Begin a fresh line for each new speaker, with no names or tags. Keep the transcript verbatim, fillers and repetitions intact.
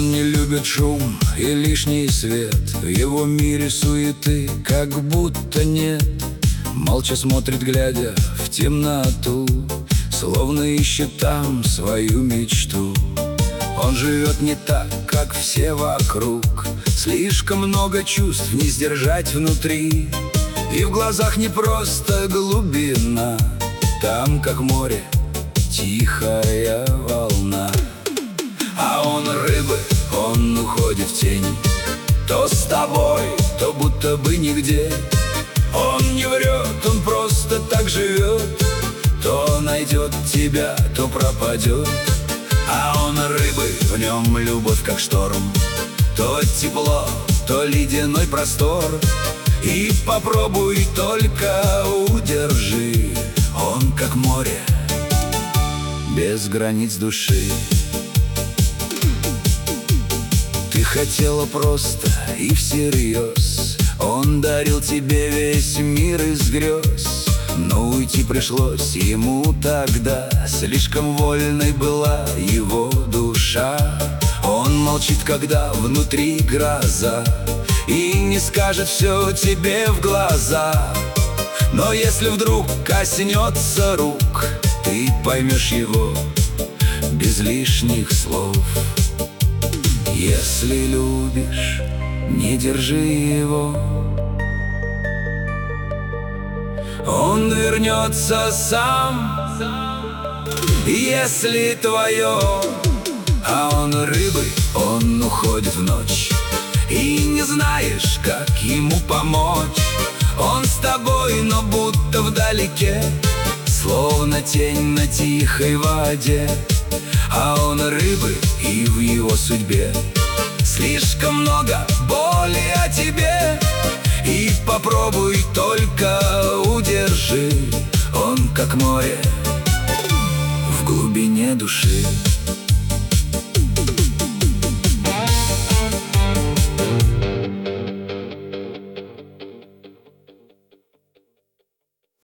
Он не любит шум и лишний свет, в его мире суеты как будто нет. Молча смотрит, глядя в темноту, словно ищет там свою мечту. Он живет не так, как все вокруг, слишком много чувств не сдержать внутри. И в глазах не просто глубина, там, как море, тихая волна. А он рыбы, он уходит в тень, то с тобой, то будто бы нигде. Он не врет, он просто так живет, то найдет тебя, то пропадет. А он рыбы, в нем любовь как шторм, то тепло, то ледяной простор. И попробуй только удержи, он как море, без границ души. Ты хотела просто и всерьез, он дарил тебе весь мир из грез. Но уйти пришлось ему тогда, слишком вольной была его душа. Он молчит, когда внутри гроза, и не скажет все тебе в глаза. Но если вдруг коснется рук, ты поймешь его без лишних слов. Если любишь, не держи его, он вернется сам, если твое. А он рыбы, он уходит в ночь, и не знаешь, как ему помочь. Он с тобой, но будто вдалеке, словно тень на тихой воде. А он рыбы, и в его судьбе слишком много боли о тебе. И попробуй только удержи, он как море в глубине души.